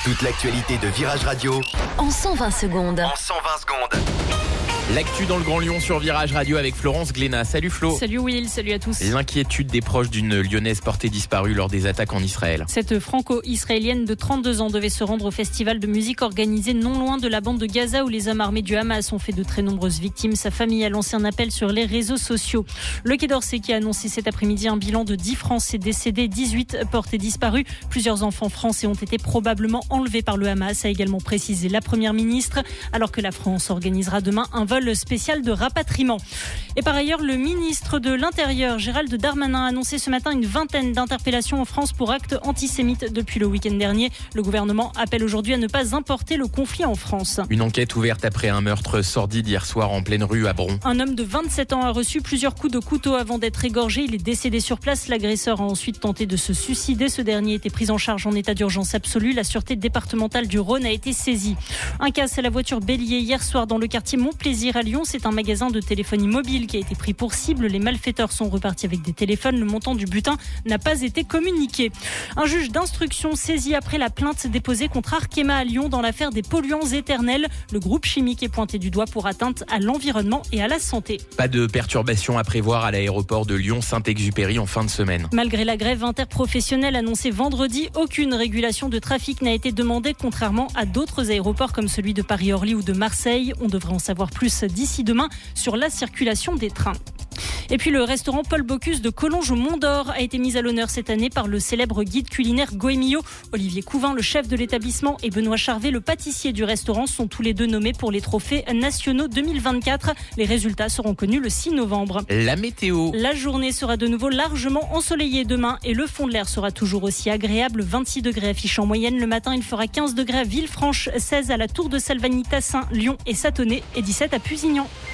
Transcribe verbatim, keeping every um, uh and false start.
Toute l'actualité de Virage Radio en cent vingt secondes. En cent vingt secondes. L'actu dans le Grand Lyon sur Virage Radio avec Florence Glénat. Salut Flo. Salut Will, salut à tous. L'inquiétude des proches d'une Lyonnaise portée disparue lors des attaques en Israël. Cette franco-israélienne de trente-deux ans devait se rendre au festival de musique organisé non loin de la bande de Gaza où les hommes armés du Hamas ont fait de très nombreuses victimes. Sa famille a lancé un appel sur les réseaux sociaux. Le Quai d'Orsay qui a annoncé cet après-midi un bilan de dix Français décédés, dix-huit portés disparus. Plusieurs enfants français ont été probablement enlevés par le Hamas, a également précisé la Première ministre, alors que la France organisera demain un vol spécial de rapatriement. Et par ailleurs, le ministre de l'Intérieur, Gérald Darmanin, a annoncé ce matin une vingtaine d'interpellations en France pour actes antisémites depuis le week-end dernier. Le gouvernement appelle aujourd'hui à ne pas importer le conflit en France. Une enquête ouverte après un meurtre sordide hier soir en pleine rue à Bron. Un homme de vingt-sept ans a reçu plusieurs coups de couteau avant d'être égorgé. Il est décédé sur place. L'agresseur a ensuite tenté de se suicider. Ce dernier était pris en charge en état d'urgence absolue. La sûreté départementale du Rhône a été saisie. Un casse à la voiture bélier hier soir dans le quartier Montplaisir à Lyon. C'est un magasin de téléphonie mobile qui a été pris pour cible. Les malfaiteurs sont repartis avec des téléphones. Le montant du butin n'a pas été communiqué. Un juge d'instruction saisi après la plainte déposée contre Arkema à Lyon dans l'affaire des polluants éternels. Le groupe chimique est pointé du doigt pour atteinte à l'environnement et à la santé. Pas de perturbations à prévoir à l'aéroport de Lyon-Saint-Exupéry en fin de semaine. Malgré la grève interprofessionnelle annoncée vendredi, aucune régulation de trafic n'a été demandée, contrairement à d'autres aéroports comme celui de Paris-Orly ou de Marseille. On devrait en savoir plus d'ici demain sur la circulation des trains. Et puis le restaurant Paul Bocuse de Collonges au Mont d'Or a été mis à l'honneur cette année par le célèbre guide culinaire Goemio. Olivier Couvin, le chef de l'établissement, et Benoît Charvet, le pâtissier du restaurant, sont tous les deux nommés pour les trophées nationaux deux mille vingt-quatre. Les résultats seront connus le six novembre. La météo. La journée sera de nouveau largement ensoleillée demain et le fond de l'air sera toujours aussi agréable. vingt-six degrés affichés en moyenne. Le matin, il fera quinze degrés à Villefranche, seize à la Tour de Salvagny-Tassin, Lyon et Sathonay et dix-sept à Pusignan.